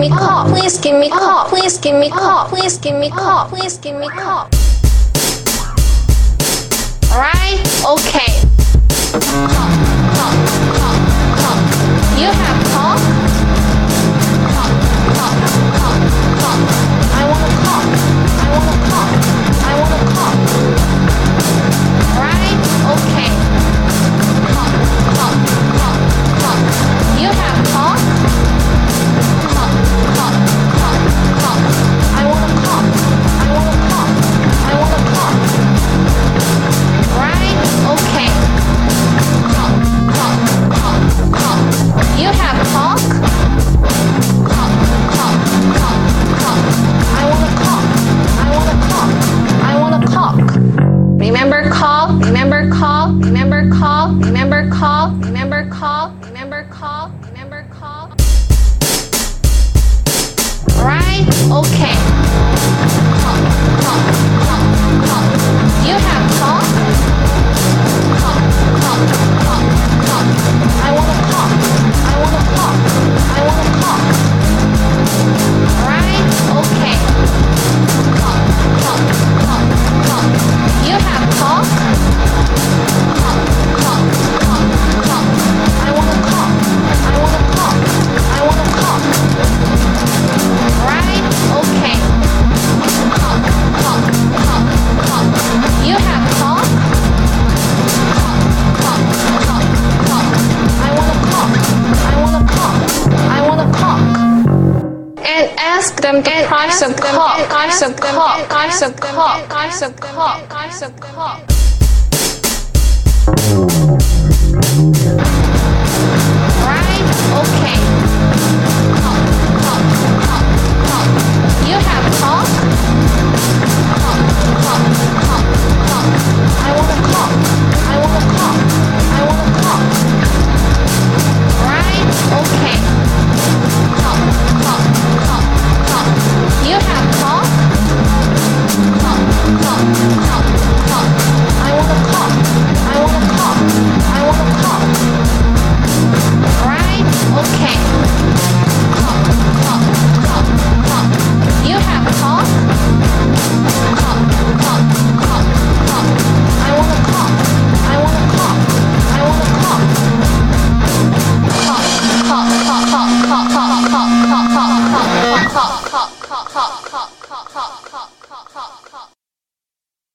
me call. Please give me call. Please give me call. Please give me call. Please give me call. Alright? Okay. Call. You have call? Call. I wanna call. Alright? Okay. Call. You have call? Call. I wanna call. Right? Okay. Call. You have talk? Call. I wanna talk. Remember call? Right? Okay. Call. You have talk? Call. I wanna talk. Right? Okay. Call. You have talk? Call. I wanna talk. Right? Okay. Call. You have talk? Call. I wanna talk. And ask them the price of call.